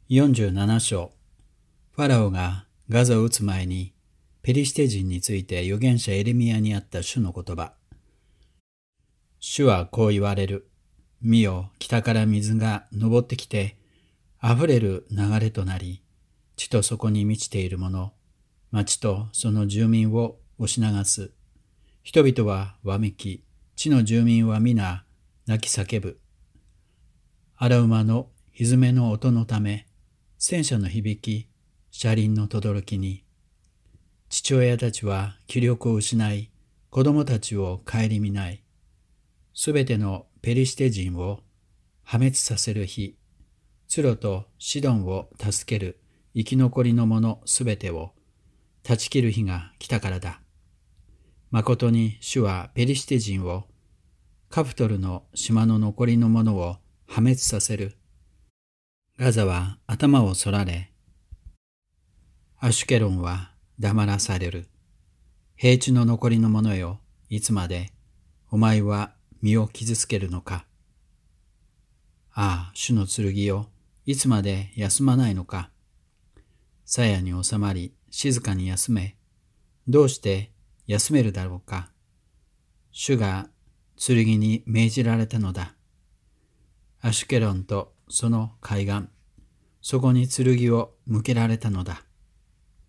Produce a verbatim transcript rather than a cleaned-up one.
よんじゅうなな章。ファラオがガザを撃つ前にペリシテ人について預言者エレミヤにあった主の言葉。主はこう言われる。見よ、北から水が昇ってきて、溢れる流れとなり、地とそこに満ちているもの、町とその住民を押し流す。人々はわめき、地の住民は皆泣き叫ぶ。荒馬の蹄の音のため、戦車の響き、車輪の轟きに、父親たちは気力を失い、子供たちを顧みない。すべてのペリシテ人を破滅させる日、ツロとシドンを助ける生き残りの者すべてを断ち切る日が来たからだ。まことに主はペリシテ人を、カフトルの島の残りの者を破滅させる。ガザは頭をそられ、アシュケロンは黙らされる。平地の残りの者よ、いつまでお前は身を傷つけるのか。ああ、主の剣よ、いつまで休まないのか。鞘に収まり、静かに休め。どうして休めるだろうか。主が剣に命じられたのだ。アシュケロンとその海岸、そこに剣を向けられたのだ。